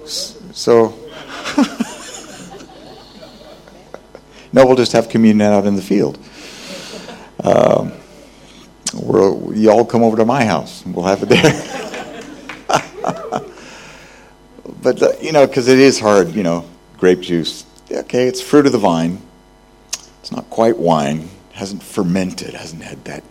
So, no, we'll just have communion out in the field. You all come over to my house, and we'll have it there. But, because it is hard, grape juice. Okay, it's fruit of the vine. It's not quite wine. It hasn't fermented, hasn't had that,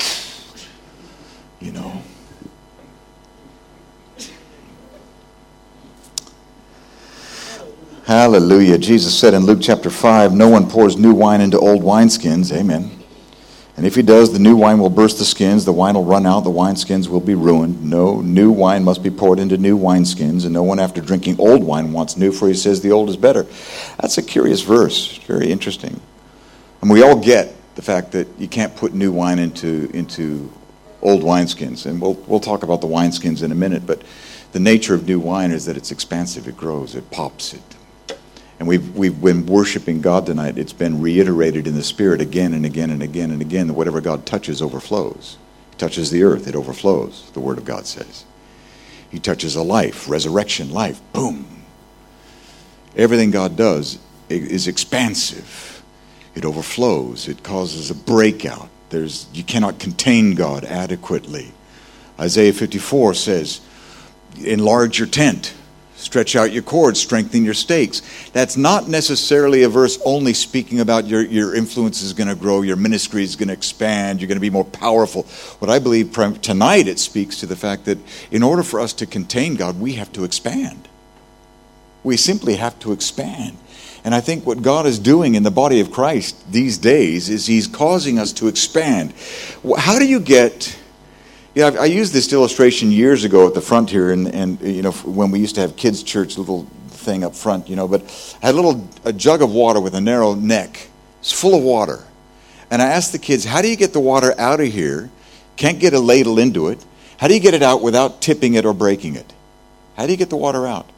Hallelujah. Jesus said in Luke chapter 5, no one pours new wine into old wineskins. Amen. And if he does, the new wine will burst the skins, the wine will run out, the wineskins will be ruined. No, new wine must be poured into new wineskins, and no one after drinking old wine wants new, for he says the old is better. That's a curious verse. Very interesting. And we all get the fact that you can't put new wine into old wineskins. And we'll talk about the wineskins in a minute, but the nature of new wine is that it's expansive, it grows, it pops, and we've been worshiping God tonight. It's been reiterated in the Spirit again and again and again and again that whatever God touches overflows. He touches the earth, it overflows, the Word of God says. He touches a life, resurrection life, boom. Everything God does is expansive. It overflows. It causes a breakout. You cannot contain God adequately. Isaiah 54 says, enlarge your tent. Stretch out your cords, strengthen your stakes. That's not necessarily a verse only speaking about your influence is going to grow, your ministry is going to expand, you're going to be more powerful. What I believe tonight it speaks to the fact that in order for us to contain God, we have to expand. We simply have to expand. And I think what God is doing in the body of Christ these days is He's causing us to expand. How do you get... I used this illustration years ago at the front here, and when we used to have kids' church, little thing up front, but I had a jug of water with a narrow neck. It's full of water. And I asked the kids, how do you get the water out of here? Can't get a ladle into it. How do you get it out without tipping it or breaking it? How do you get the water out?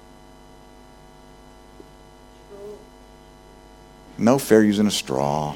No fair using a straw.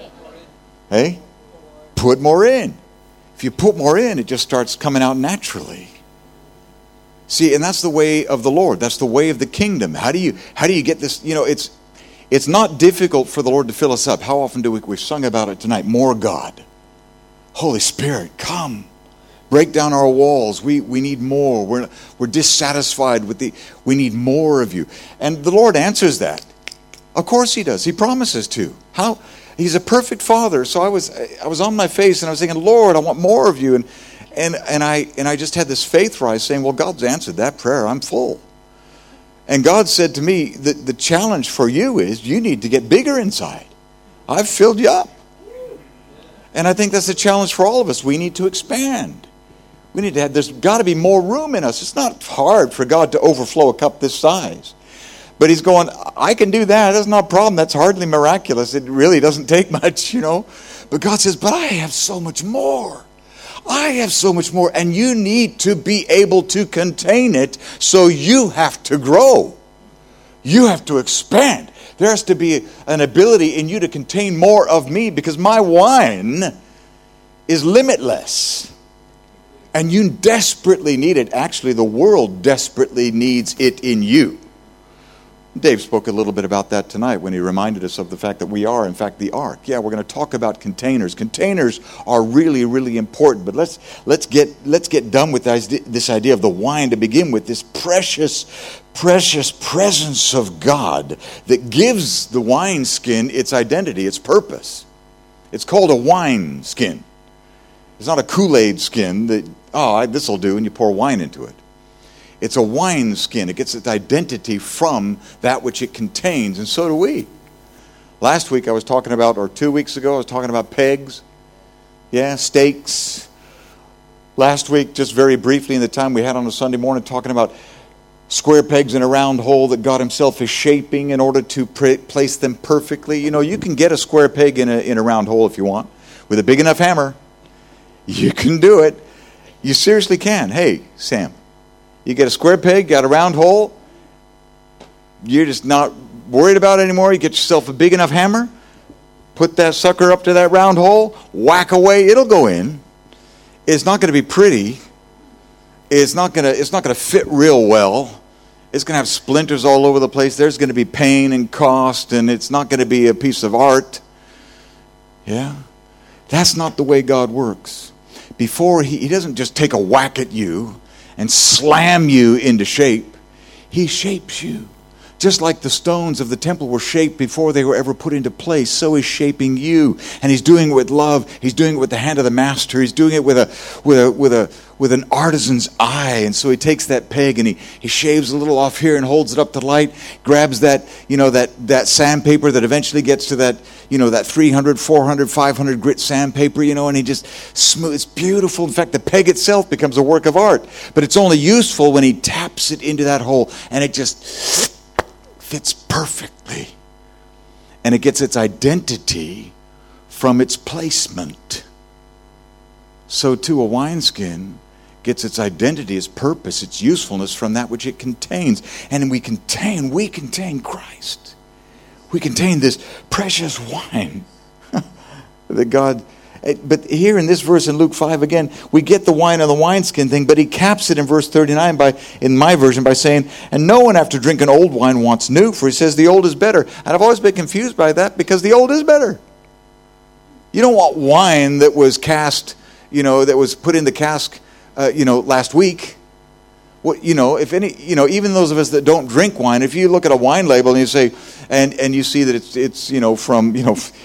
Hey? Put more in. If you put more in, it just starts coming out naturally. See, and that's the way of the Lord. That's the way of the kingdom. How do you get this? It's not difficult for the Lord to fill us up. How often do we've sung about it tonight? More God. Holy Spirit, come. Break down our walls. We need more. We're dissatisfied with we need more of you. And the Lord answers that. Of course He does. He promises to. How? He's a perfect Father. So I was on my face and I was thinking, Lord, I want more of you. And I just had this faith rise saying, well, God's answered that prayer. I'm full. And God said to me that the challenge for you is you need to get bigger inside. I've filled you up. And I think that's the challenge for all of us. We need to expand. There's got to be more room in us. It's not hard for God to overflow a cup this size. But He's going, I can do that. That's not a problem. That's hardly miraculous. It really doesn't take much, But God says, but I have so much more. I have so much more. And you need to be able to contain it, so you have to grow. You have to expand. There has to be an ability in you to contain more of me, because my wine is limitless. And you desperately need it. Actually, the world desperately needs it in you. Dave spoke a little bit about that tonight when he reminded us of the fact that we are, in fact, the ark. Yeah, we're going to talk about containers. Containers are really, really important. But let's get done with this idea of the wine to begin with. This precious, precious presence of God that gives the wineskin its identity, its purpose. It's called a wine skin. It's not a Kool-Aid skin that, this will do, and you pour wine into it. It's a wine skin. It gets its identity from that which it contains, and so do we. Last week I was talking about, or 2 weeks ago, I was talking about pegs. Yeah, stakes. Last week, just very briefly in the time we had on a Sunday morning, talking about square pegs in a round hole that God Himself is shaping in order to place them perfectly. You can get a square peg in a round hole if you want, with a big enough hammer. You can do it. You seriously can. Hey, Sam. You get a square peg, got a round hole. You're just not worried about it anymore. You get yourself a big enough hammer. Put that sucker up to that round hole. Whack away. It'll go in. It's not going to be pretty. It's not going to fit real well. It's going to have splinters all over the place. There's going to be pain and cost, and it's not going to be a piece of art. Yeah? That's not the way God works. Before, He doesn't just take a whack at you and slam you into shape. He shapes you. Just like the stones of the temple were shaped before they were ever put into place, so He's shaping you. And He's doing it with love. He's doing it with the hand of the master. He's doing it with an artisan's eye. And so He takes that peg and he shaves a little off here and holds it up to the light, grabs that, that sandpaper that eventually gets to that, that 300, 400, 500 grit sandpaper, and He just smooth. It's beautiful. In fact, the peg itself becomes a work of art. But it's only useful when He taps it into that hole and it just fits perfectly. And it gets its identity from its placement. So too a wineskin gets its identity, its purpose, its usefulness from that which it contains. And we contain Christ. We contain this precious wine that God... But here in this verse in Luke 5 again, we get the wine and the wineskin thing, but He caps it in verse 39 in my version by saying, "And no one after drinking old wine wants new, for He says the old is better." And I've always been confused by that because the old is better. You don't want wine that was cast, that was put in the cask, last week. What, if any, even those of us that don't drink wine, if you look at a wine label and you say, and you see that it's from,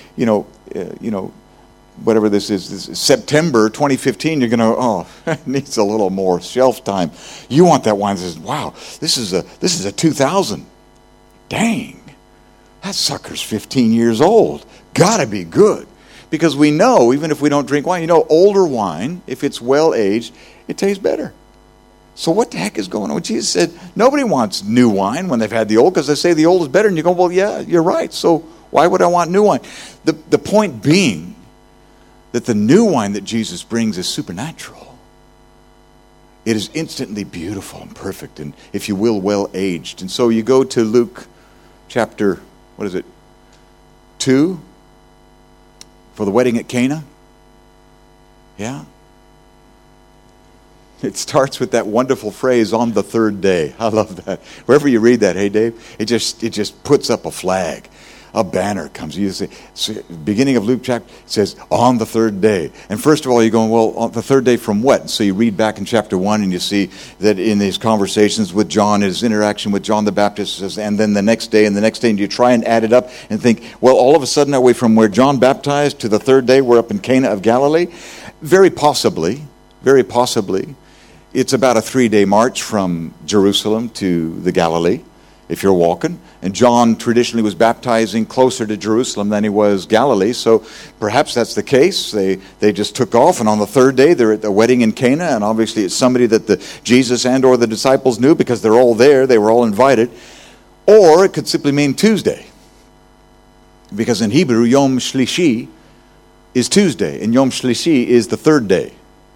whatever this is September 2015, you're going to, it needs a little more shelf time. You want that wine that says, wow, this is a 2000. Dang, that sucker's 15 years old. Gotta be good. Because we know, even if we don't drink wine, older wine, if it's well aged, it tastes better. So what the heck is going on? Jesus said, nobody wants new wine when they've had the old, because they say the old is better. And you go, well, yeah, you're right. So why would I want new wine? The point being, that the new wine that Jesus brings is supernatural. It is instantly beautiful and perfect and, if you will, well aged. And so you go to Luke chapter, 2? For the wedding at Cana? Yeah? It starts with that wonderful phrase, "on the third day." I love that. Wherever you read that, hey Dave, it just puts up a flag. A banner comes. You say, beginning of Luke chapter, it says, "on the third day." And first of all, you're going, well, on the third day from what? And so you read back in chapter 1 and you see that in these conversations with John, his interaction with John the Baptist, says, and then the next day, and you try and add it up and think, well, all of a sudden, are we from where John baptized to the third day, we're up in Cana of Galilee? Very possibly. It's about a 3-day march from Jerusalem to the Galilee, if you're walking. And John traditionally was baptizing closer to Jerusalem than he was Galilee, so perhaps that's the case. They just took off, and on the third day they're at the wedding in Cana, and obviously it's somebody that Jesus and or the disciples knew because they're all there, they were all invited. Or it could simply mean Tuesday, because in Hebrew, Yom Shlishi is Tuesday, and Yom Shlishi is the third day.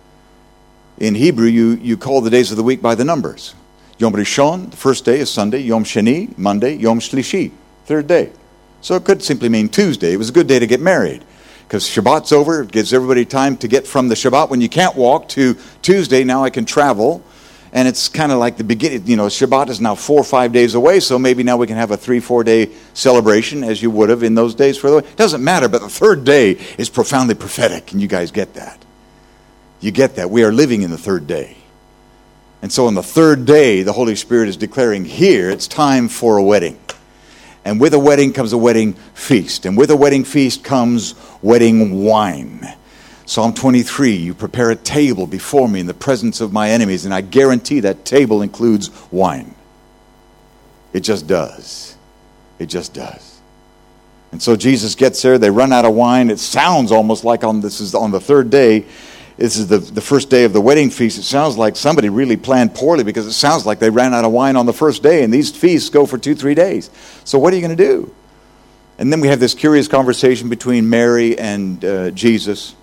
In Hebrew, you call the days of the week by the numbers. Yom Rishon, the first day, is Sunday. Yom Sheni, Monday. Yom Shlishi, third day. So it could simply mean Tuesday. It was a good day to get married, because Shabbat's over. It gives everybody time to get from the Shabbat when you can't walk to Tuesday. Now I can travel. And it's kind of like the beginning. Shabbat is now 4 or 5 days away, so maybe now we can have a 3-4 day celebration as you would have in those days. It doesn't matter, but the third day is profoundly prophetic, and you guys get that. You get that. We are living in the third day. And so on the third day, the Holy Spirit is declaring here, it's time for a wedding. And with a wedding comes a wedding feast. And with a wedding feast comes wedding wine. Psalm 23, you prepare a table before me in the presence of my enemies. And I guarantee that table includes wine. It just does. It just does. And so Jesus gets there. They run out of wine. It sounds almost like this is on the third day. This is the first day of the wedding feast. It sounds like somebody really planned poorly, because it sounds like they ran out of wine on the first day, and these feasts go for 2-3 days. So what are you going to do? And then we have this curious conversation between Mary and Jesus.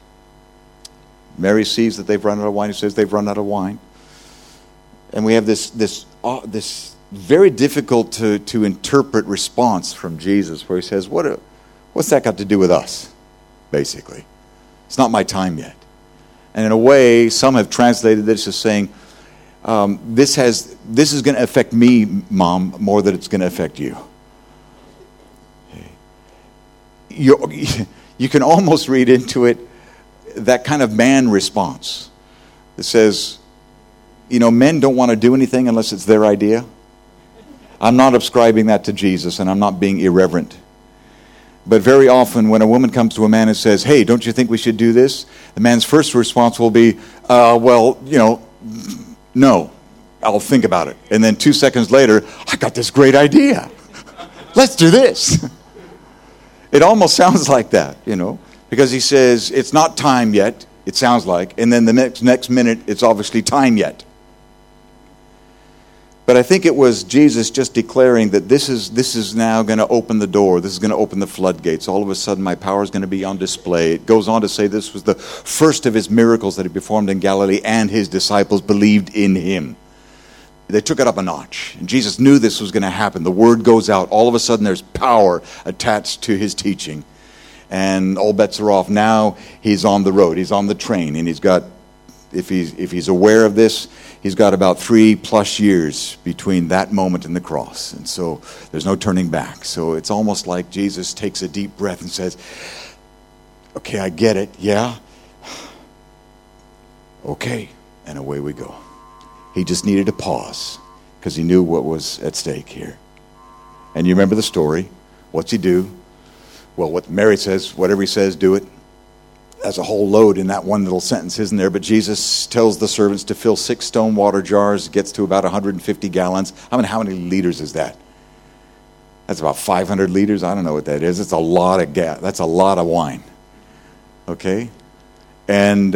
Mary sees that they've run out of wine. He says they've run out of wine. And we have this very difficult to interpret response from Jesus, where he says, what's that got to do with us, basically? It's not my time yet. And in a way, some have translated this as saying, this is going to affect me, Mom, more than it's going to affect you. You can almost read into it that kind of man response that says, men don't want to do anything unless it's their idea. I'm not ascribing that to Jesus, and I'm not being irreverent. But very often when a woman comes to a man and says, hey, don't you think we should do this? The man's first response will be, no, I'll think about it. And then 2 seconds later, I got this great idea. Let's do this. It almost sounds like that, because he says, it's not time yet, it sounds like. And then the next minute, it's obviously time yet. But I think it was Jesus just declaring that this is now going to open the door. This is going to open the floodgates. All of a sudden, my power is going to be on display. It goes on to say this was the first of his miracles that he performed in Galilee, and his disciples believed in him. They took it up a notch. And Jesus knew this was going to happen. The word goes out. All of a sudden, there's power attached to his teaching. And all bets are off. Now he's on the road. He's on the train. And he's got, if he's aware of this, he's got about 3+ years between that moment and the cross. And so there's no turning back. So it's almost like Jesus takes a deep breath and says, okay, I get it. Yeah. Okay. And away we go. He just needed to pause because he knew what was at stake here. And you remember the story. What's he do? Well, what Mary says, whatever he says, do it. That's a whole load in that one little sentence, isn't there? But Jesus tells the servants to fill 6 stone water jars. It gets to about 150 gallons. How many liters is that? That's about 500 liters. I don't know what that is. It's a lot of gas. That's a lot of wine. Okay? And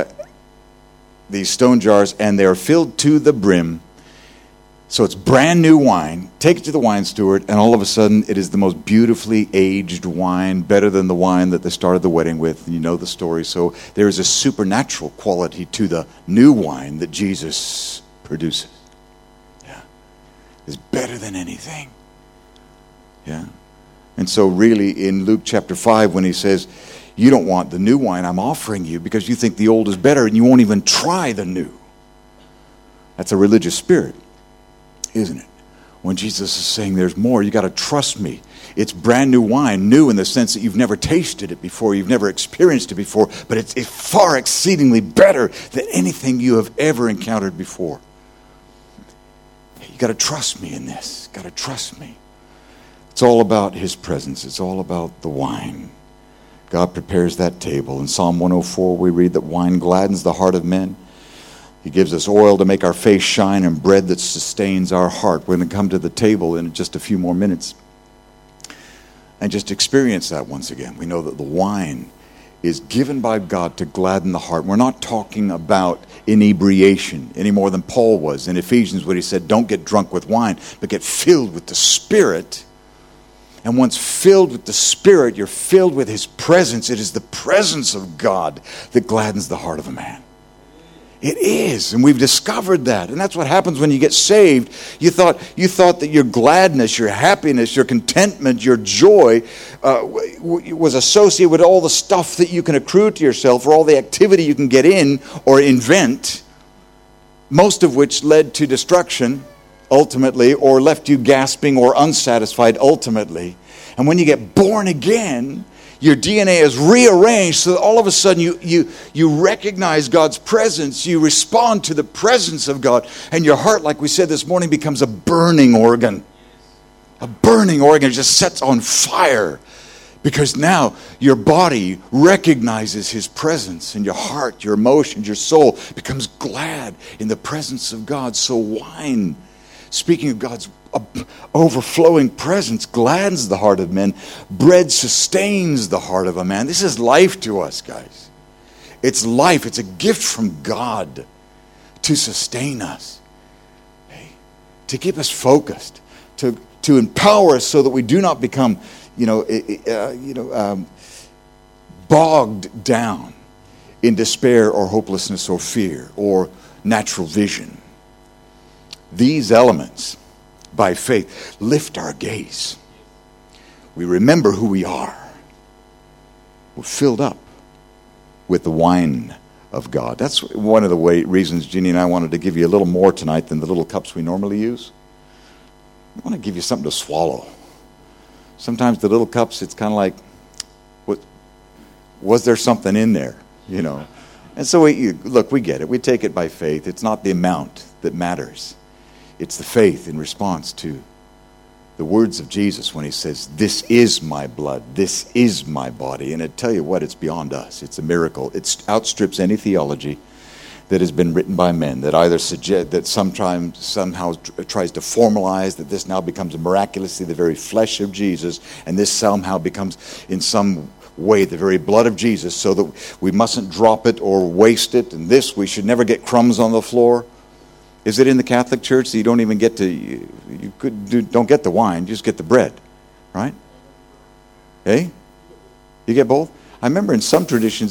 these stone jars, and they're filled to the brim. So it's brand new wine. Take it to the wine steward, and all of a sudden it is the most beautifully aged wine, better than the wine that they started the wedding with. You know the story. So there is a supernatural quality to the new wine that Jesus produces. Yeah. It's better than anything. Yeah. And so really in Luke chapter 5, when he says, you don't want the new wine I'm offering you because you think the old is better and you won't even try the new. That's a religious spirit, isn't it? When Jesus is saying there's more, you got to trust me. It's brand new wine, new in the sense that you've never tasted it before, you've never experienced it before, but it's far exceedingly better than anything you have ever encountered before. You got to trust me in this. Got to trust me. It's all about his presence. It's all about the wine. God prepares that table. In Psalm 104, we read that wine gladdens the heart of men. He gives us oil to make our face shine and bread that sustains our heart. We're going to come to the table in just a few more minutes and just experience that once again. We know that the wine is given by God to gladden the heart. We're not talking about inebriation any more than Paul was in Ephesians when he said, don't get drunk with wine, but get filled with the Spirit. And once filled with the Spirit, you're filled with his presence. It is the presence of God that gladdens the heart of a man. It is, and we've discovered that. And that's what happens when you get saved. You thought that your gladness, your happiness, your contentment, your joy was associated with all the stuff that you can accrue to yourself or all the activity you can get in or invent, most of which led to destruction ultimately, or left you gasping or unsatisfied ultimately. And when you get born again, your DNA is rearranged so that all of a sudden you recognize God's presence, you respond to the presence of God, and your heart, like we said this morning, becomes a burning organ. A burning organ just sets on fire because now your body recognizes his presence, and your heart, your emotions, your soul becomes glad in the presence of God. So wine, speaking of God's overflowing presence, gladdens the heart of men. Bread sustains the heart of a man. This is life to us, guys. It's life. It's a gift from God to sustain us, to keep us focused, to empower us so that we do not become, bogged down in despair or hopelessness or fear or natural vision. These elements, by faith, lift our gaze. We remember who we are. We're filled up with the wine of God. That's one of the reasons Jeannie and I wanted to give you a little more tonight than the little cups we normally use. I want to give you something to swallow. Sometimes the little cups, it's kind of like, was there something in there, you know? And so we get it. We take it by faith. It's not the amount that matters. It's the faith in response to the words of Jesus when he says, this is my blood, this is my body. And I tell you what, it's beyond us. It's a miracle. It outstrips any theology that has been written by men that either suggest that somehow tries to formalize that this now becomes miraculously the very flesh of Jesus, and this somehow becomes in some way the very blood of Jesus, so that we mustn't drop it or waste it, and this, we should never get crumbs on the floor. Is it in the Catholic Church that you don't even get to, don't get the wine, you just get the bread, right? Hey? You get both? I remember in some traditions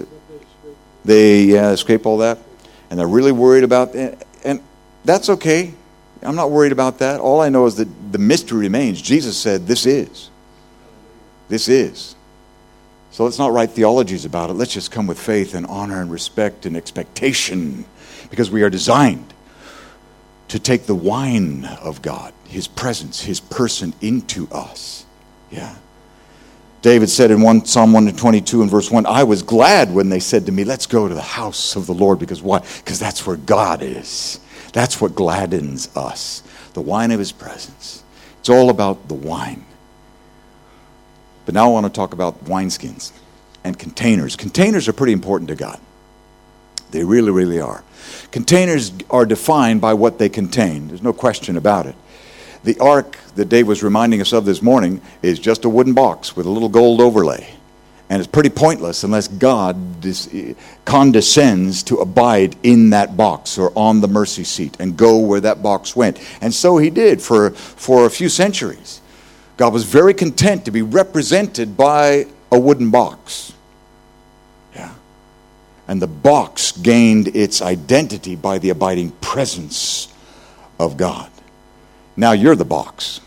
they scrape all that, and they're really worried about it, and that's okay. I'm not worried about that. All I know is that the mystery remains. Jesus said, this is. This is. So let's not write theologies about it. Let's just come with faith and honor and respect and expectation, because we are designed to take the wine of God, his presence, his person into us. Yeah. David said in Psalm 122 and verse 1, I was glad when they said to me, let's go to the house of the Lord. Because why? Because that's where God is. That's what gladdens us. The wine of his presence. It's all about the wine. But now I want to talk about wineskins and containers. Containers are pretty important to God. They really, really are. Containers are defined by what they contain. There's no question about it. The ark that Dave was reminding us of this morning is just a wooden box with a little gold overlay. And it's pretty pointless unless God condescends to abide in that box or on the mercy seat and go where that box went. And so he did for a few centuries. God was very content to be represented by a wooden box. Yeah. And the box gained its identity by the abiding presence of God. Now you're the box.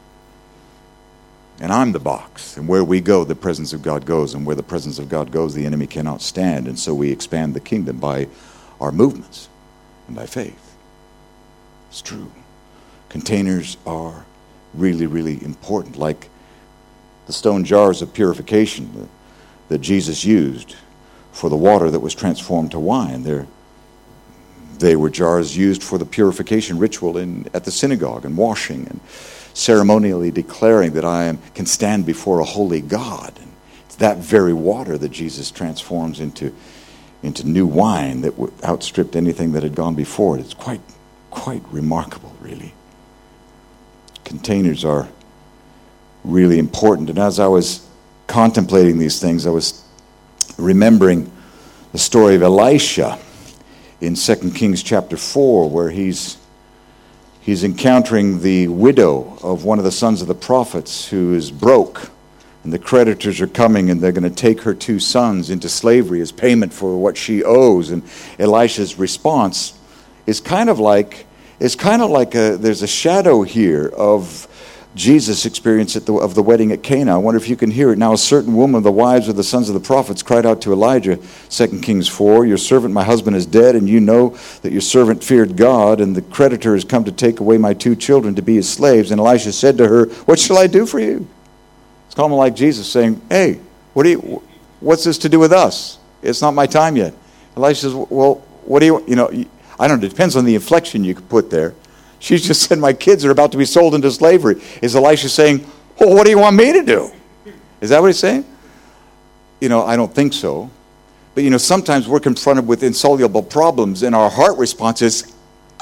And I'm the box. And where we go, the presence of God goes. And where the presence of God goes, the enemy cannot stand. And so we expand the kingdom by our movements and by faith. It's true. Containers are really, really important. Like the stone jars of purification that Jesus used for the water that was transformed to wine. They were jars used for the purification ritual at the synagogue and washing and ceremonially declaring that I can stand before a holy God. And it's that very water that Jesus transforms into new wine that outstripped anything that had gone before it. It's quite remarkable, really. Containers are really important. And as I was contemplating these things, I was remembering the story of Elisha in 2 Kings chapter 4, where he's encountering the widow of one of the sons of the prophets who is broke. And the creditors are coming and they're going to take her 2 sons into slavery as payment for what she owes. And Elisha's response is kind of like there's a shadow here of Jesus' experience of the wedding at Cana. I wonder if you can hear it. Now a certain woman, the wives of the sons of the prophets, cried out to Elijah, 2 Kings 4, your servant, my husband, is dead, and you know that your servant feared God, and the creditor has come to take away my 2 children to be his slaves. And Elisha said to her, what shall I do for you? It's kind of like Jesus saying, hey, what's this to do with us? It's not my time yet. Elisha says, well, what do you I don't know, it depends on the inflection you could put there. She just said, my kids are about to be sold into slavery. Is Elisha saying, well, what do you want me to do? Is that what he's saying? I don't think so. But, sometimes we're confronted with insoluble problems, and our heart response is,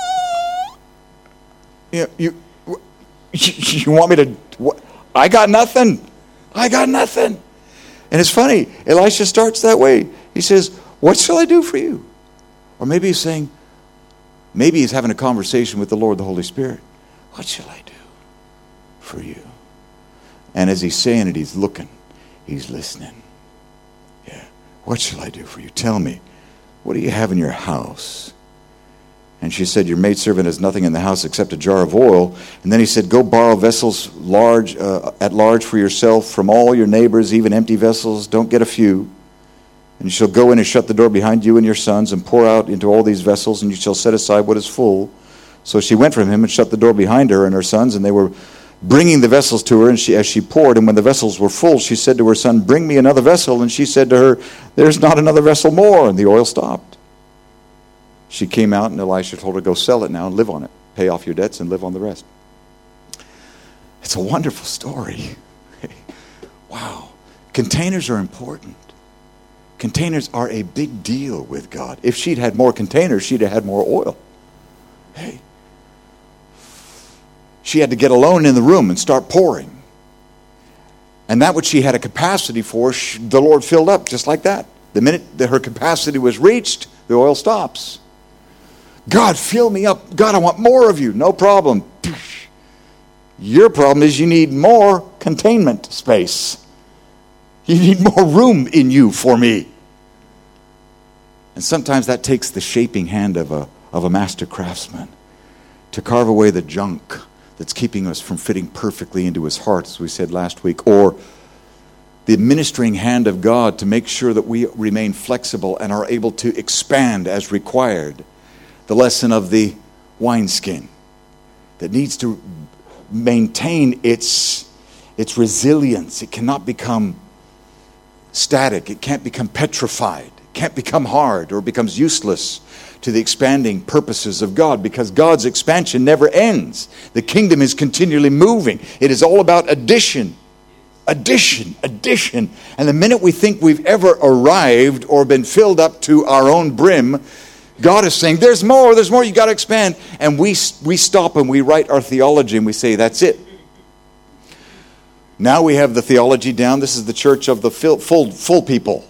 you want me to, what? I got nothing. And it's funny, Elisha starts that way. He says, what shall I do for you? Or maybe he's saying, maybe he's having a conversation with the Lord, the Holy Spirit. What shall I do for you? And as he's saying it, he's looking. He's listening. Yeah. What shall I do for you? Tell me. What do you have in your house? And she said, your maidservant has nothing in the house except a jar of oil. And then he said, go borrow vessels at large for yourself from all your neighbors, even empty vessels. Don't get a few. And you shall go in and shut the door behind you and your sons, and pour out into all these vessels, and you shall set aside what is full. So she went from him and shut the door behind her and her sons, and they were bringing the vessels to her, and as she poured, and when the vessels were full, she said to her son, bring me another vessel. And she said to her, there's not another vessel more. And the oil stopped. She came out, and Elisha told her, go sell it now and live on it. Pay off your debts and live on the rest. It's a wonderful story. Wow. Containers are important. Containers are a big deal with God. If she'd had more containers, she'd have had more oil. Hey. She had to get alone in the room and start pouring. And that which she had a capacity for, the Lord filled up just like that. The minute that her capacity was reached, the oil stops. God, fill me up. God, I want more of you. No problem. Your problem is you need more containment space. You need more room in you for me. And sometimes that takes the shaping hand of a master craftsman to carve away the junk that's keeping us from fitting perfectly into his heart, as we said last week, or the administering hand of God to make sure that we remain flexible and are able to expand as required. The lesson of the wineskin that needs to maintain its resilience. It cannot become static. It can't become petrified. It can't become hard or becomes useless to the expanding purposes of God, because God's expansion never ends. The kingdom is continually moving. It is all about addition. Addition. And the minute we think we've ever arrived or been filled up to our own brim, God is saying, there's more, you got to expand. And we stop and we write our theology and we say, that's it. Now we have the theology down. This is the church of the full people.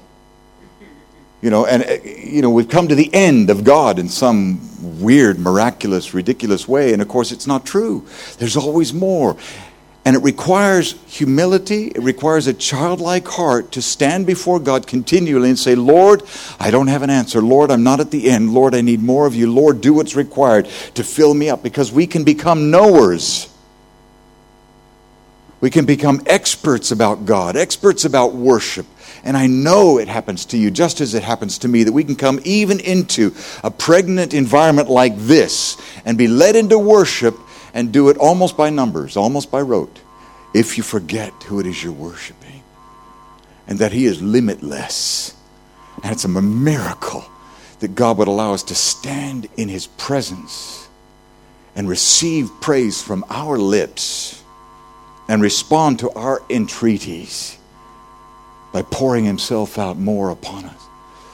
We've come to the end of God in some weird, miraculous, ridiculous way. And of course, it's not true. There's always more. And it requires humility. It requires a childlike heart to stand before God continually and say, Lord, I don't have an answer. Lord, I'm not at the end. Lord, I need more of you. Lord, do what's required to fill me up. Because we can become knowers. We can become experts about God, experts about worship. And I know it happens to you just as it happens to me, that we can come even into a pregnant environment like this and be led into worship and do it almost by numbers, almost by rote, if you forget who it is you're worshiping and that he is limitless. And it's a miracle that God would allow us to stand in his presence and receive praise from our lips and respond to our entreaties by pouring himself out more upon us.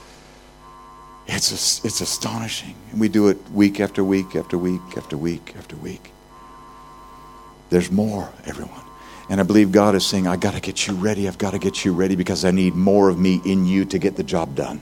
It's astonishing. And we do it week after week after week after week after week. There's more, everyone. And I believe God is saying, I've got to get you ready. I've got to get you ready because I need more of me in you to get the job done.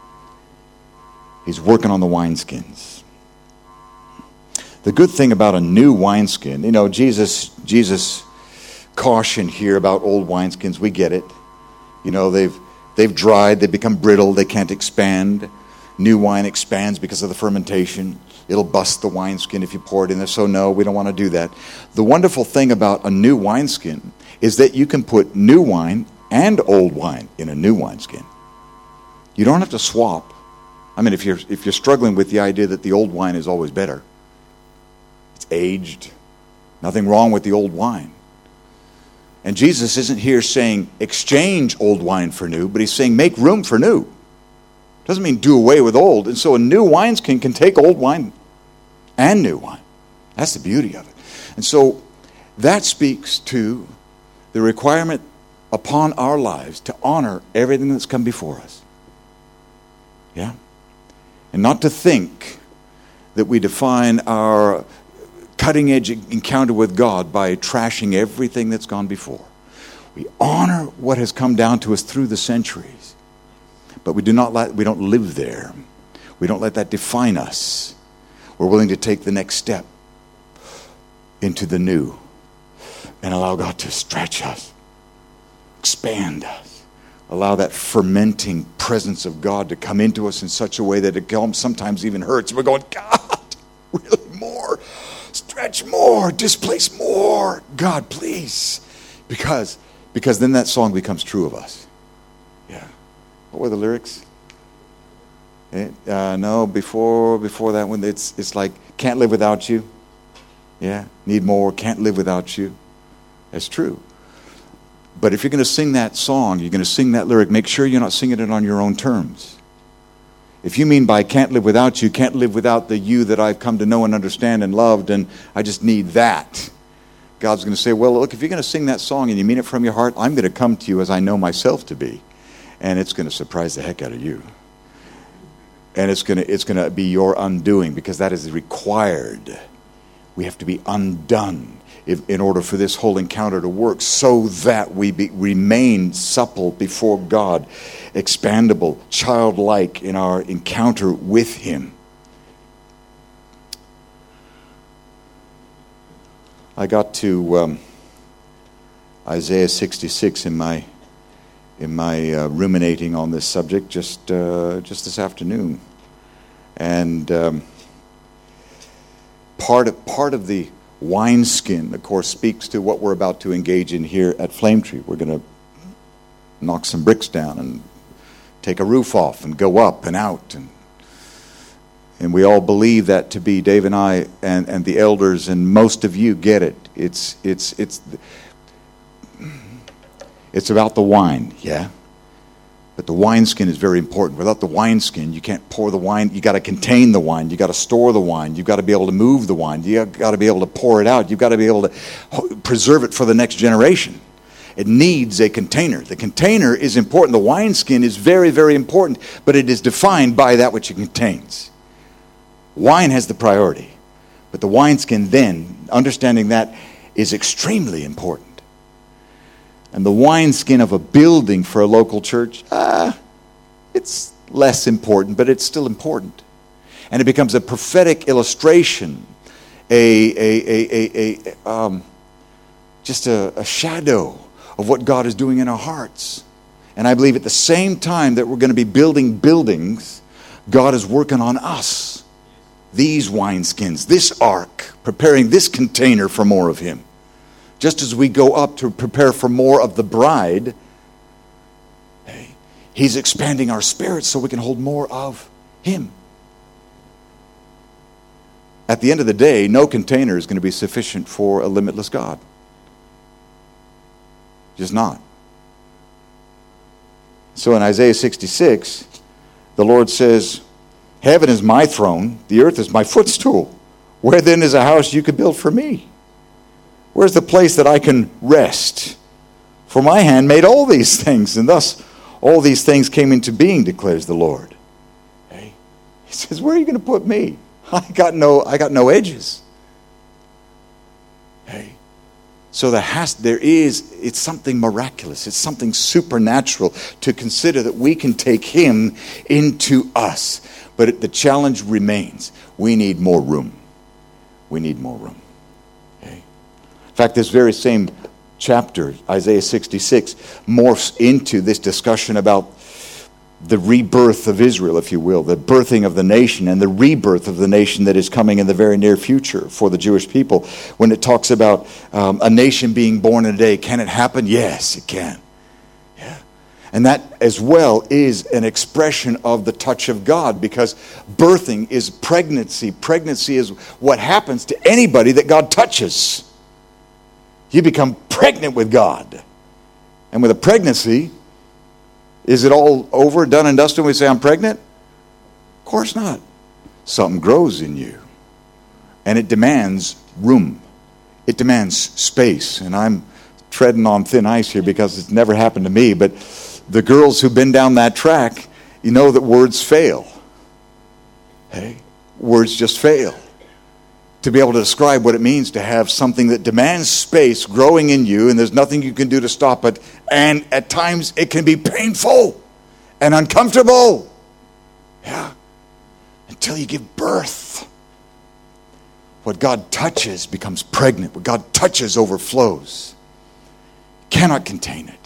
He's working on the wineskins. The good thing about a new wineskin, Jesus cautioned here about old wineskins. We get it. They've dried, they've become brittle, they can't expand. New wine expands because of the fermentation. It'll bust the wineskin if you pour it in there. So no, we don't want to do that. The wonderful thing about a new wineskin is that you can put new wine and old wine in a new wineskin. You don't have to swap. I mean, if you're struggling with the idea that the old wine is always better, it's aged, nothing wrong with the old wine. And Jesus isn't here saying exchange old wine for new, but he's saying make room for new. Doesn't mean do away with old. And so a new wineskin can take old wine and new wine. That's the beauty of it. And so that speaks to the requirement upon our lives to honor everything that's come before us. Yeah? And not to think that we define our cutting-edge encounter with God by trashing everything that's gone before. We honor what has come down to us through the centuries, but we don't live there. We don't let that define us. We're willing to take the next step into the new and allow God to stretch us, expand us, allow that fermenting presence of God to come into us in such a way that it sometimes even hurts. We're going, God, really more. Stretch more, displace more. God, please. Because then that song becomes true of us. Yeah. What were the lyrics? No, before that one, it's like, can't live without you. Yeah, need more, can't live without you. That's true. But if you're going to sing that song, you're going to sing that lyric, make sure you're not singing it on your own terms. If you mean by can't live without you, can't live without the you that I've come to know and understand and loved, and I just need that. God's going to say, well, look, if you're going to sing that song and you mean it from your heart, I'm going to come to you as I know myself to be. And it's going to surprise the heck out of you. And it's going to be your undoing, because that is required. We have to be undone in order for this whole encounter to work, so that we remain supple before God, expandable, childlike in our encounter with Him. I got to Isaiah 66 in my ruminating on this subject just this afternoon, and part of the wineskin, of course, speaks to what we're about to engage in here at Flame Tree. We're going to knock some bricks down and take a roof off and go up and out, and we all believe that to be, Dave and I and the elders, and most of you get it. It's about the wine, yeah? But the wineskin is very important. Without the wineskin, you can't pour the wine. You got to contain the wine. You got to store the wine. You've got to be able to move the wine. You got to be able to pour it out. You've got to be able to preserve it for the next generation. It needs a container. The container is important. The wineskin is very, very important, but it is defined by that which it contains. Wine has the priority, but the wineskin then, understanding that, is extremely important. And the wineskin of a building for a local church, it's less important, but it's still important. And it becomes a prophetic illustration, just a shadow of what God is doing in our hearts. And I believe at the same time that we're going to be building buildings, God is working on us. These wineskins, this ark, preparing this container for more of Him. Just as we go up to prepare for more of the bride, He's expanding our spirits so we can hold more of Him. At the end of the day, no container is going to be sufficient for a limitless God. Just not. So in Isaiah 66, the Lord says, heaven is my throne, the earth is my footstool. Where then is a house you could build for me? Where's the place that I can rest? For my hand made all these things, and thus all these things came into being, declares the Lord. He says, where are you going to put me? I got no edges. So it's something miraculous. It's something supernatural to consider that we can take Him into us. But the challenge remains. We need more room. We need more room. In fact, this very same chapter, Isaiah 66, morphs into this discussion about the rebirth of Israel, if you will, the birthing of the nation and the rebirth of the nation that is coming in the very near future for the Jewish people. When it talks about a nation being born in a day, can it happen? Yes, it can. Yeah. And that as well is an expression of the touch of God, because birthing is pregnancy. Pregnancy is what happens to anybody that God touches. You become pregnant with God. And with a pregnancy, is it all over, done and dusted when we say I'm pregnant? Of course not. Something grows in you. And it demands room. It demands space. And I'm treading on thin ice here because it's never happened to me. But the girls who've been down that track, you know that words fail. Words just fail. To be able to describe what it means to have something that demands space growing in you, and there's nothing you can do to stop it, and at times it can be painful and uncomfortable. Until you give birth. What God touches becomes pregnant. What God touches overflows. Cannot contain it.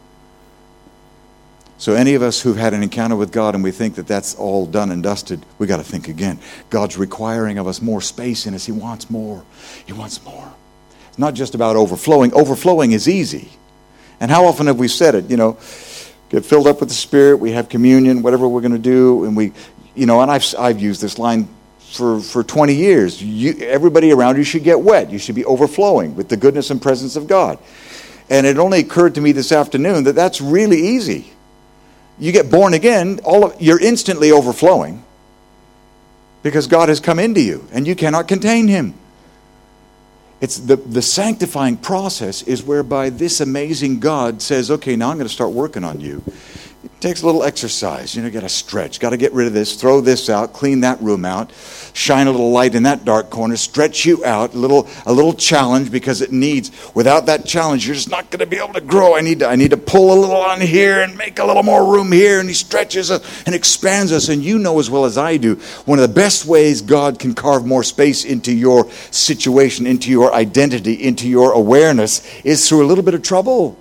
So any of us who've had an encounter with God and we think that that's all done and dusted, we got to think again. God's requiring of us more space in us. He wants more. He wants more. It's not just about overflowing. Overflowing is easy. And how often have we said it? get filled up with the Spirit, we have communion, whatever we're going to do, and and I've used this line for 20 years. Everybody around you should get wet. You should be overflowing with the goodness and presence of God. And it only occurred to me this afternoon that that's really easy. You get born again, you're instantly overflowing because God has come into you and you cannot contain him. It's the sanctifying process is whereby this amazing God says, okay, now I'm going to start working on you. It takes a little exercise. You got to stretch. Got to get rid of this. Throw this out. Clean that room out. Shine a little light in that dark corner. Stretch you out. A little challenge because it needs. Without that challenge, you're just not going to be able to grow. I need to pull a little on here and make a little more room here. And he stretches us and expands us. And you know as well as I do, one of the best ways God can carve more space into your situation, into your identity, into your awareness is through a little bit of trouble.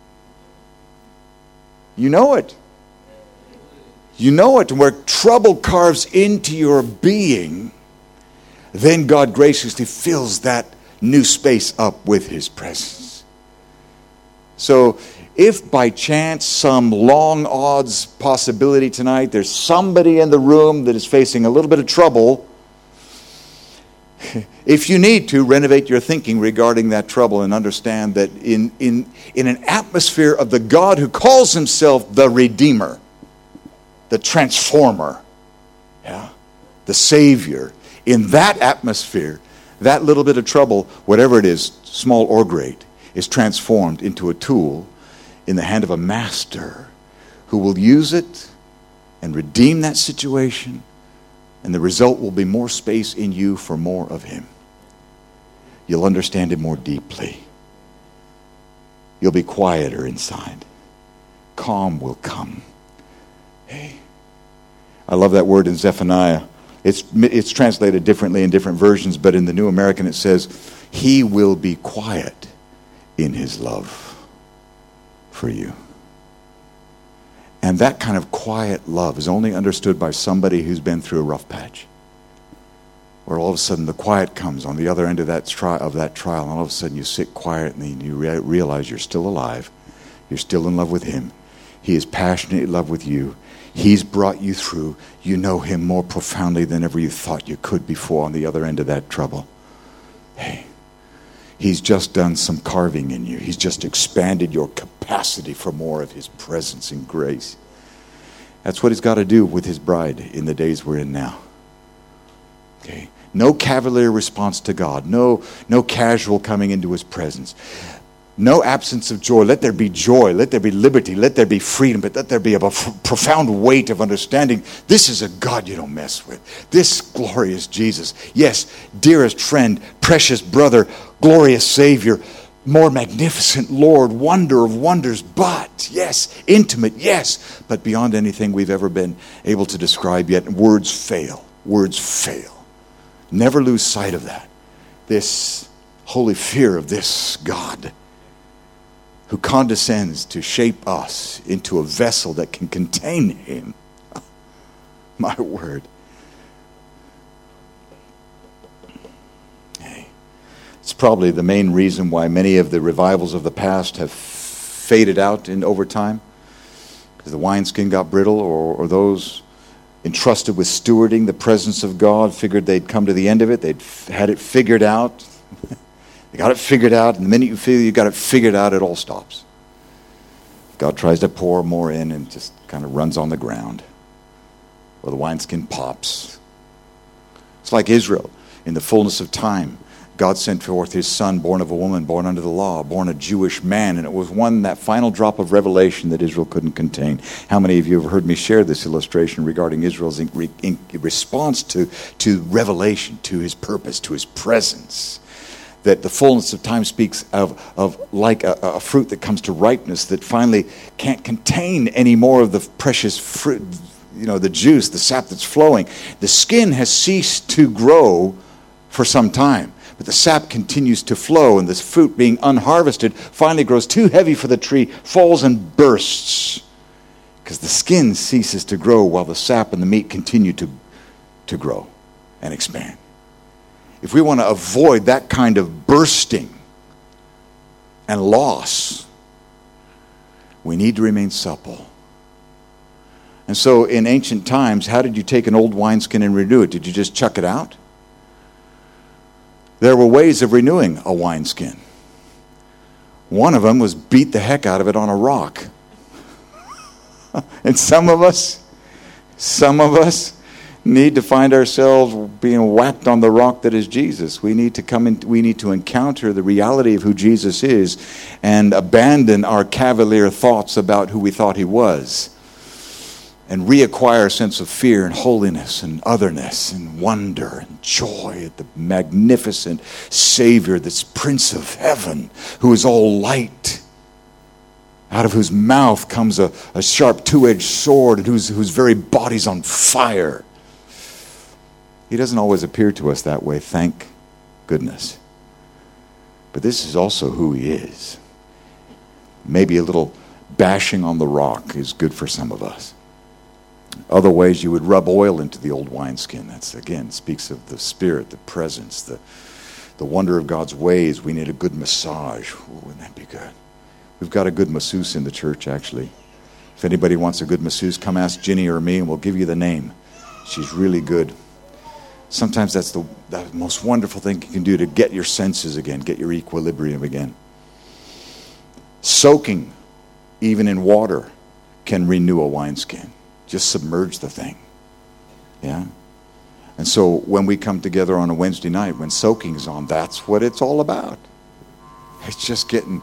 You know it. You know it. Where trouble carves into your being, then God graciously fills that new space up with his presence. So if by chance, some long odds possibility tonight, there's somebody in the room that is facing a little bit of trouble, if you need to, renovate your thinking regarding that trouble and understand that in an atmosphere of the God who calls himself the Redeemer, the Transformer, the Savior, in that atmosphere, that little bit of trouble, whatever it is, small or great, is transformed into a tool in the hand of a master who will use it and redeem that situation. And the result will be more space in you for more of him. You'll understand him more deeply. You'll be quieter inside. Calm will come. Hey, I love that word in Zephaniah. It's translated differently in different versions, but in the New American it says, he will be quiet in his love for you. And that kind of quiet love is only understood by somebody who's been through a rough patch. Where all of a sudden the quiet comes on the other end of that trial, and all of a sudden you sit quietly and you realize you're still alive. You're still in love with him. He is passionately in love with you. He's brought you through. You know him more profoundly than ever you thought you could before on the other end of that trouble. Hey, he's just done some carving in you. He's just expanded your capacity for more of his presence and grace. That's what he's got to do with his bride in the days we're in now. Okay. No cavalier response to God. No casual coming into his presence. No absence of joy. Let there be joy. Let there be liberty. Let there be freedom. But let there be a profound weight of understanding. This is a God you don't mess with. This glorious Jesus. Yes, dearest friend, precious brother, glorious Savior, more magnificent Lord, wonder of wonders. But, yes, intimate, yes. But beyond anything we've ever been able to describe yet. Words fail. Words fail. Never lose sight of that. This holy fear of this God who condescends to shape us into a vessel that can contain him. My word. Hey, it's probably the main reason why many of the revivals of the past have faded out over time. Because the wineskin got brittle, or those entrusted with stewarding the presence of God figured they'd come to the end of it. They'd had it figured out. They got it figured out, and the minute you feel you got it figured out, it all stops. God tries to pour more in and just kind of runs on the ground. Or the wineskin pops. It's like Israel. In the fullness of time, God sent forth his son, born of a woman, born under the law, born a Jewish man, and it was that final drop of revelation that Israel couldn't contain. How many of you have heard me share this illustration regarding Israel's response to revelation, to his purpose, to his presence? That the fullness of time speaks of like a fruit that comes to ripeness that finally can't contain any more of the precious fruit, the juice, the sap that's flowing. The skin has ceased to grow for some time, but the sap continues to flow, and this fruit being unharvested finally grows too heavy for the tree, falls and bursts, because the skin ceases to grow while the sap and the meat continue to grow and expand. If we want to avoid that kind of bursting and loss, we need to remain supple And so in ancient times, how did you take an old wineskin and renew it? Did you just chuck it out? There were ways of renewing a wineskin. One of them was beat the heck out of it on a rock. And some of us need to find ourselves being whacked on the rock that is Jesus. We need to encounter the reality of who Jesus is and abandon our cavalier thoughts about who we thought he was, and reacquire a sense of fear and holiness and otherness and wonder and joy at the magnificent Savior that's Prince of Heaven, who is all light, out of whose mouth comes a sharp two-edged sword, and whose very body's on fire. He doesn't always appear to us that way, thank goodness. But this is also who he is. Maybe a little bashing on the rock is good for some of us. Other ways, you would rub oil into the old wineskin. That's, again, speaks of the Spirit, the presence, the wonder of God's ways. We need a good massage. Ooh, wouldn't that be good? We've got a good masseuse in the church, actually. If anybody wants a good masseuse, come ask Ginny or me, and we'll give you the name. She's really good. Sometimes that's the most wonderful thing you can do to get your senses again, get your equilibrium again. Soaking, even in water, can renew a wineskin. Just submerge the thing. Yeah? And so when we come together on a Wednesday night, when soaking's on, that's what it's all about. It's just getting,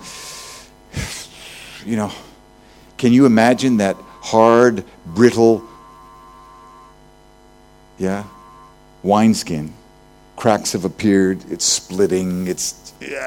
can you imagine that hard, brittle, wineskin? Cracks have appeared, it's splitting, it's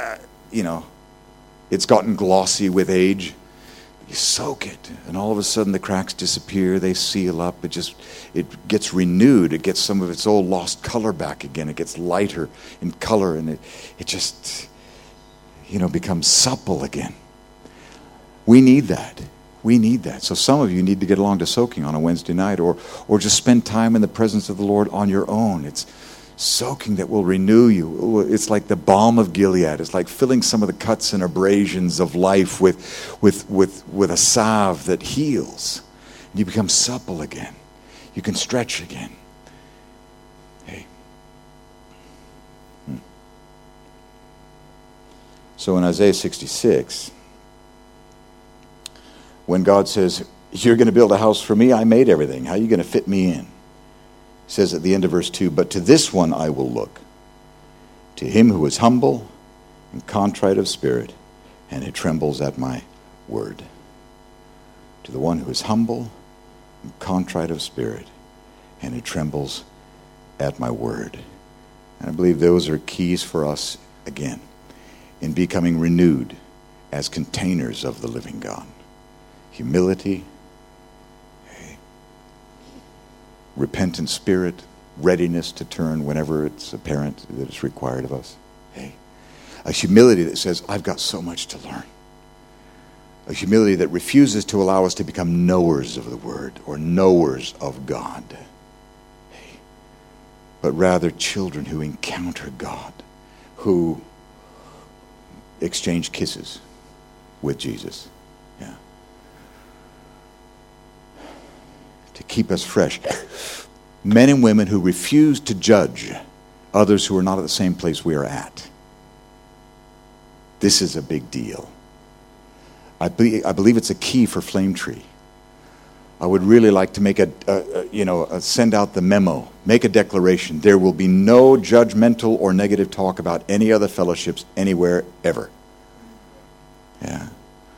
gotten glossy with age. You soak it, and all of a sudden the cracks disappear, they seal up, it gets renewed, it gets some of its old lost color back again, it gets lighter in color, and it just, becomes supple again. We need that. We need that. So some of you need to get along to soaking on a Wednesday night, or just spend time in the presence of the Lord on your own. It's soaking that will renew you. It's like the balm of Gilead. It's like filling some of the cuts and abrasions of life with a salve that heals. You become supple again. You can stretch again. Hey. So in Isaiah 66, when God says, you're going to build a house for me, I made everything. How are you going to fit me in? He says at the end of verse 2, but to this one I will look, to him who is humble and contrite of spirit, and who trembles at my word. To the one who is humble and contrite of spirit, and who trembles at my word. And I believe those are keys for us, again, in becoming renewed as containers of the living God. Humility, repentant spirit, readiness to turn whenever it's apparent that it's required of us. A humility that says, I've got so much to learn. A humility that refuses to allow us to become knowers of the word or knowers of God. But rather children who encounter God, who exchange kisses with Jesus. To keep us fresh. Men and women who refuse to judge others who are not at the same place we are at. This is a big deal. I believe it's a key for Flame Tree. I would really like to make send out the memo, make a declaration. There will be no judgmental or negative talk about any other fellowships anywhere ever. Yeah.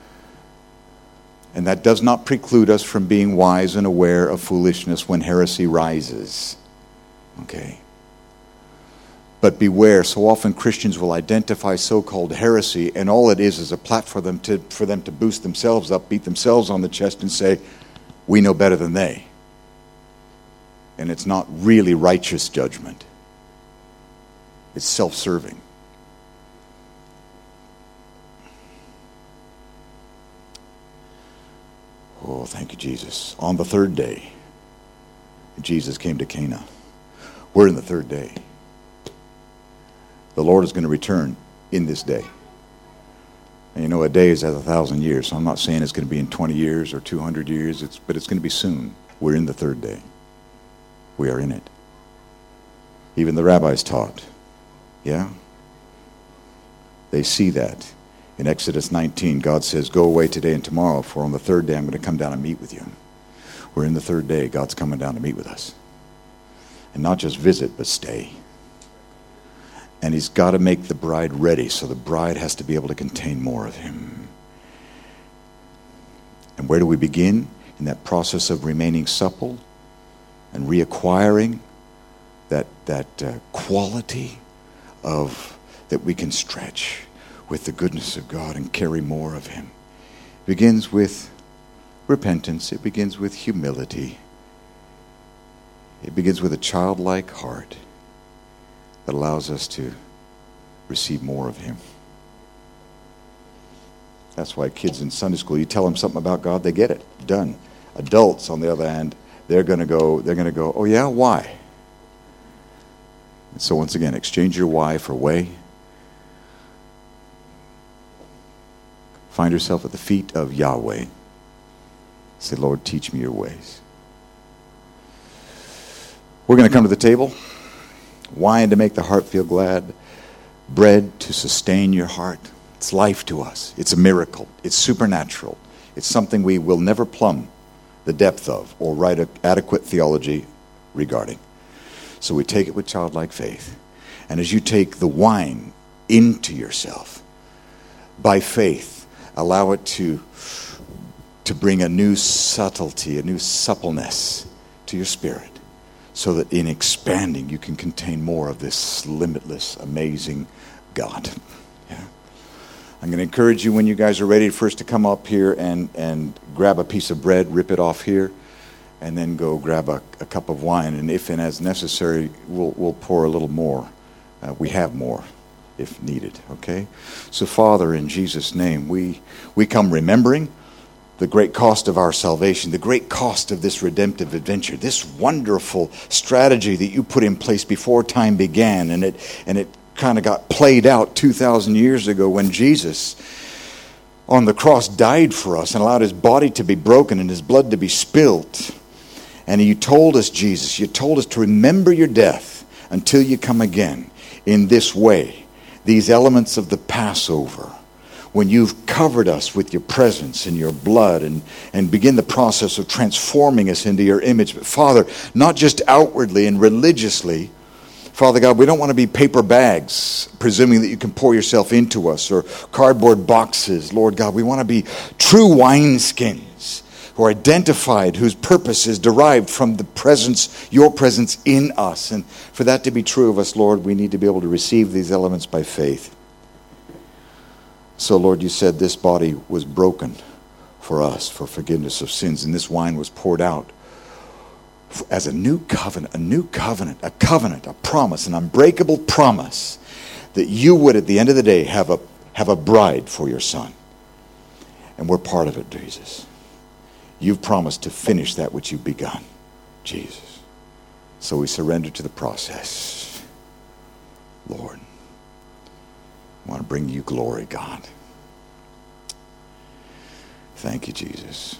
And that does not preclude us from being wise and aware of foolishness when heresy rises. Okay? But beware, so often Christians will identify so-called heresy, and all it is a platform for them to boost themselves up, beat themselves on the chest, and say, we know better than they. And it's not really righteous judgment. It's self-serving. Oh, thank you, Jesus. On the third day, Jesus came to Cana. We're in the third day. The Lord is going to return in this day. And a day is as 1,000 years. So I'm not saying it's going to be in 20 years or 200 years, but it's going to be soon. We're in the third day. We are in it. Even the rabbis taught. Yeah? They see that. In Exodus 19, God says, go away today and tomorrow, for on the third day I'm going to come down and meet with you. We're in the third day. God's coming down to meet with us. And not just visit, but stay. And he's got to make the bride ready, so the bride has to be able to contain more of him. And where do we begin? In that process of remaining supple and reacquiring that quality of that we can stretch with the goodness of God and carry more of him. It begins with repentance. It begins with humility. It begins with a childlike heart that allows us to receive more of him. That's why kids in Sunday school, you tell them something about God, they get it. Done. Adults, on the other hand, they're going to go, oh yeah, why? And so once again, exchange your why for way. Find yourself at the feet of Yahweh. Say, Lord, teach me your ways. We're going to come to the table. Wine to make the heart feel glad. Bread to sustain your heart. It's life to us. It's a miracle. It's supernatural. It's something we will never plumb the depth of or write an adequate theology regarding. So we take it with childlike faith. And as you take the wine into yourself, by faith, allow it to bring a new subtlety, a new suppleness to your spirit, so that in expanding you can contain more of this limitless, amazing God. Yeah. I'm going to encourage you when you guys are ready first to come up here and grab a piece of bread, rip it off here, and then go grab a cup of wine. And if and as necessary, we'll pour a little more. We have more if needed, okay? So Father, in Jesus' name, we come remembering the great cost of our salvation, the great cost of this redemptive adventure, this wonderful strategy that you put in place before time began, and it kind of got played out 2,000 years ago when Jesus on the cross died for us and allowed his body to be broken and his blood to be spilt. And you told us, Jesus, you told us to remember your death until you come again in this way. These elements of the Passover, when you've covered us with your presence and your blood and begin the process of transforming us into your image. But Father, not just outwardly and religiously, Father God, we don't want to be paper bags, presuming that you can pour yourself into us, or cardboard boxes. Lord God, we want to be true wineskins who are identified, whose purpose is derived from the presence, your presence in us. And for that to be true of us, Lord, we need to be able to receive these elements by faith. So, Lord, you said this body was broken for us, for forgiveness of sins, and this wine was poured out as a new covenant, a promise, an unbreakable promise that you would, at the end of the day, have a bride for your son. And we're part of it, Jesus. You've promised to finish that which you've begun, Jesus. So we surrender to the process. Lord, I want to bring you glory, God. Thank you, Jesus.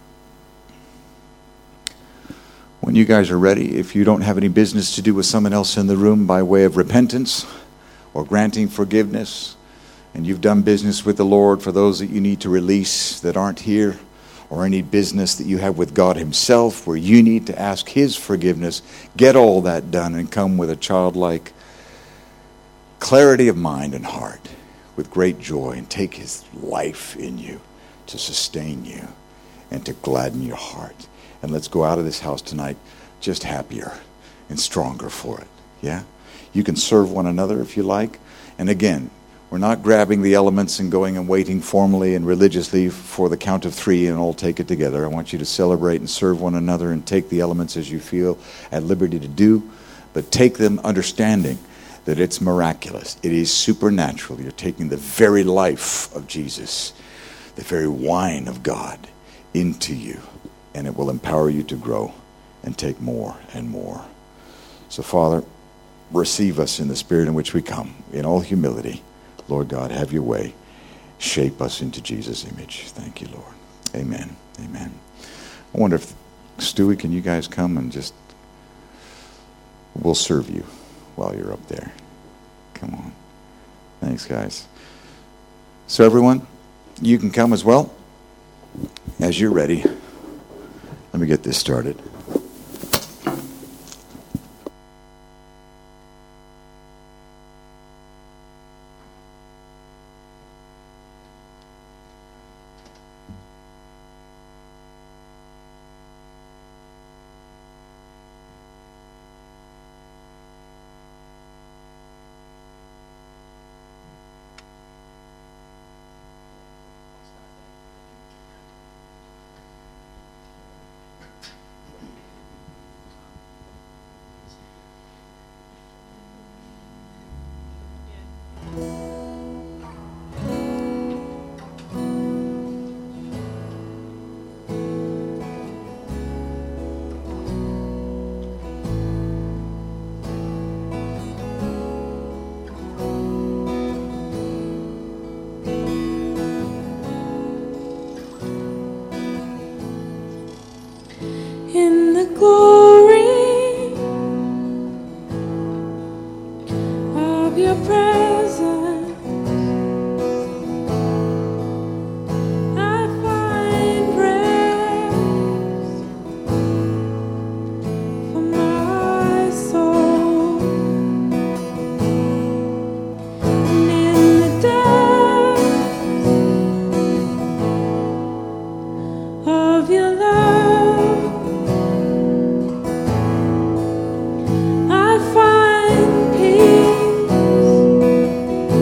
When you guys are ready, if you don't have any business to do with someone else in the room by way of repentance or granting forgiveness, and you've done business with the Lord for those that you need to release that aren't here, or any business that you have with God himself where you need to ask his forgiveness, get all that done and come with a childlike clarity of mind and heart with great joy, and take his life in you to sustain you and to gladden your heart. And let's go out of this house tonight just happier and stronger for it. Yeah? You can serve one another if you like. And again, we're not grabbing the elements and going and waiting formally and religiously for the count of 3 and all take it together. I want you to celebrate and serve one another and take the elements as you feel at liberty to do, but take them understanding that it's miraculous. It is supernatural. You're taking the very life of Jesus, the very wine of God into you, and it will empower you to grow and take more and more. So, Father, receive us in the spirit in which we come, in all humility. Lord God, have your way. Shape us into Jesus' image. Thank you, Lord. Amen. Amen. I wonder if Stewie, can you guys come and just, we'll serve you while you're up there. Come on. Thanks, guys. So everyone, you can come as well as you're ready. Let me get this started. In the glory of your presence, I find rest for my soul. And in the depths of your love, I find peace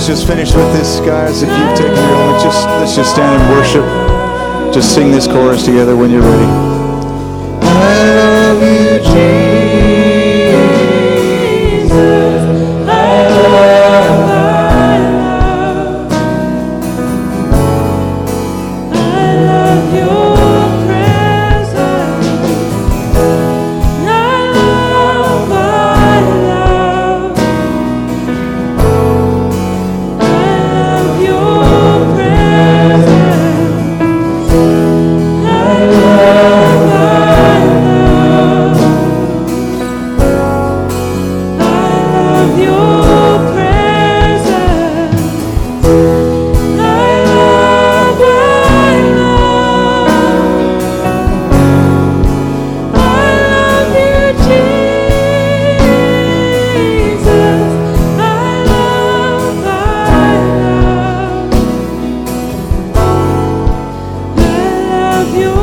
let's just finish with this, guys. If you've taken your element, let's just stand and worship. Just sing this chorus together when you're ready. I love you, Jesus. I love your presence. I love your presence. I love your presence. I love you, Jesus. I love your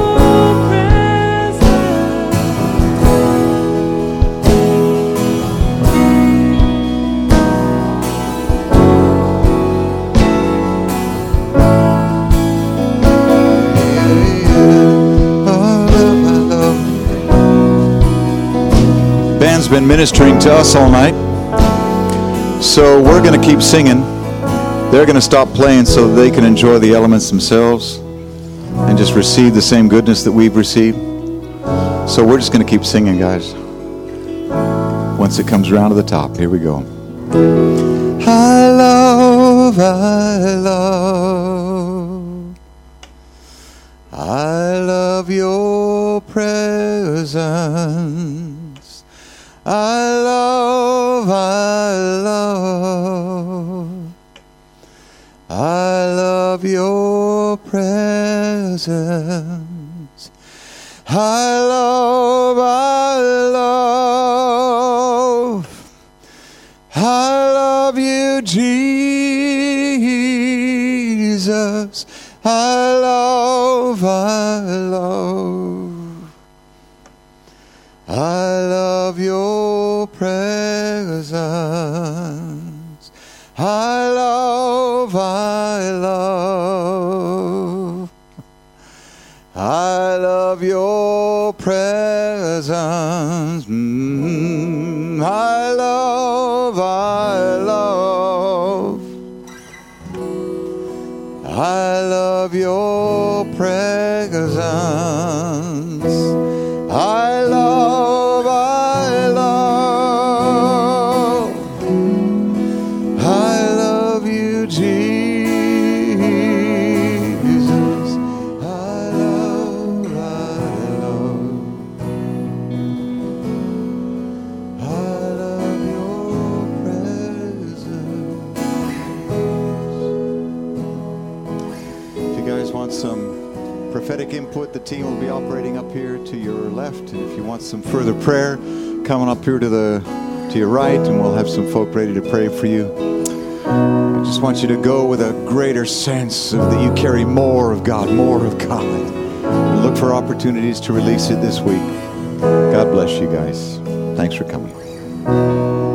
Band's been ministering to us all night, so we're going to keep singing. They're going to stop playing so they can enjoy the elements themselves and just receive the same goodness that we've received. So we're just going to keep singing, guys. Once it comes around to the top, here we go. I love your presence. I love your presence. I love you, Jesus. I love your presence. I love your presence. I love your presence. I love you, Jesus. I love your presence. If you guys want some prophetic input, the team will be operating up here to your left, and if you want some further prayer, coming up here to your right, and we'll have some folk ready to pray for you. I just want you to go with a greater sense of that you carry more of God, and look for opportunities to release it this week. God bless you guys. Thanks for coming.